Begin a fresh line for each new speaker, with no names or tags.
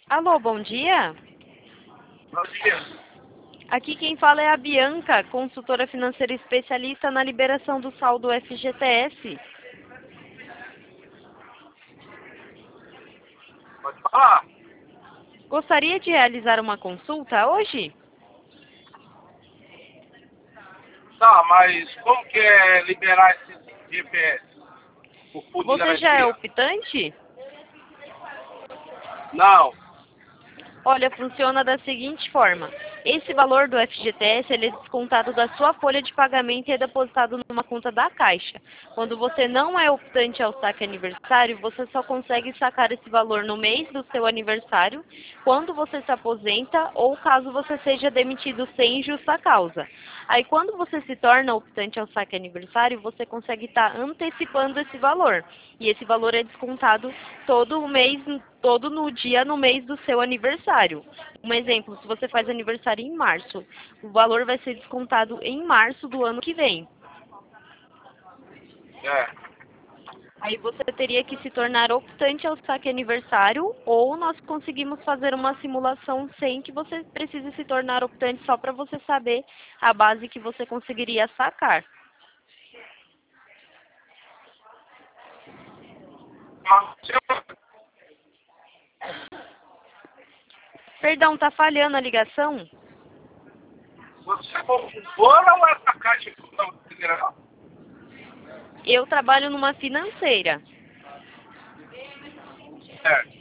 Alô, bom dia.
Bom dia.
Aqui quem fala é a Bianca, consultora financeira especialista na liberação do saldo FGTS.
Pode falar?
Gostaria de realizar uma consulta hoje?
Tá, mas como que é liberar esse GPS? O fundo de
Você já é
garantia?
optante?
Não.
Olha, funciona da seguinte forma. Esse valor do FGTS ele é descontado da sua folha de pagamento e é depositado numa conta da Caixa. Quando você não é optante ao saque aniversário, você só consegue sacar esse valor no mês do seu aniversário, quando você se aposenta ou caso você seja demitido sem justa causa. Aí, quando você se torna optante ao saque aniversário, você consegue estar antecipando esse valor. E esse valor é descontado todo mês, todo no mês do seu aniversário. Um exemplo, se você faz aniversário em março, o valor vai ser descontado em março do ano que vem.
É.
Aí você teria que se tornar optante ao saque aniversário ou nós conseguimos fazer uma simulação sem que você precise se tornar optante só para você saber a base que você conseguiria sacar. Perdão, tá falhando a ligação?
Você é consultora ou é essa caixa federal?
Eu trabalho numa financeira.
É.